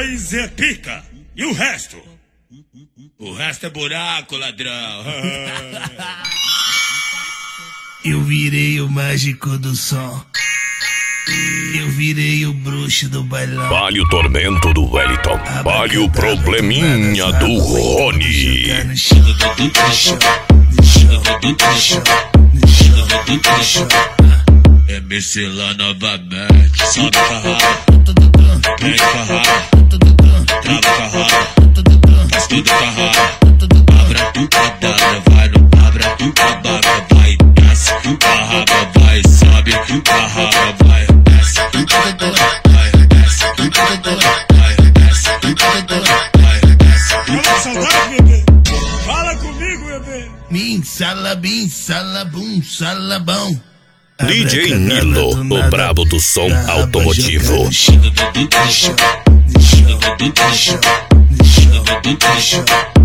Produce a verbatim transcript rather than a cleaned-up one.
Nós é pica. E o resto? O resto é buraco, ladrão. Eu virei o mágico do som. Eu virei o bruxo do bailão. Vale o tormento do Wellington. Vale o probleminha do Rony. M C lá novamente. Sobe com a raba, vem com a raba, trava com a raba, faz tudo com a raba. Abra tu cadabra, vai no abra tu cadabra, vai desce com a raba, vai sobe com a raba, vai desce com a raba, vai desce com a raba, vai desce com a raba, vai desce com a raba. Fala saudade, bebê. Fala comigo, bebê. Bim, salabim, salabum, salabão. D J Nilo, o brabo do som automotivo. Deixa, deixa, deixa, deixa, deixa, deixa.